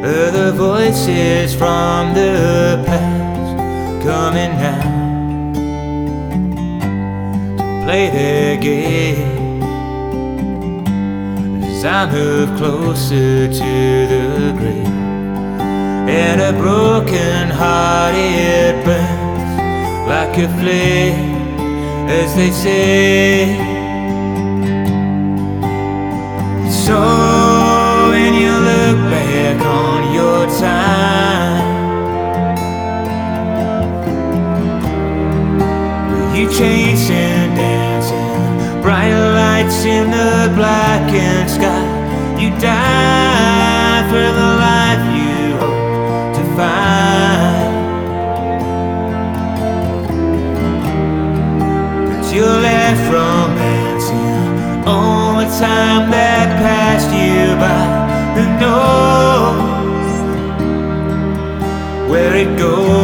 Other voices from the past coming now to play their game as I move closer to the grave. And a broken heart, it burns like a flame, as they say. So when you look back on your time, you chasing, dancing, bright lights in the blackened sky. You die for the life you hope to find, but you're left romancing all the time that passed you by. Who knows where it goes?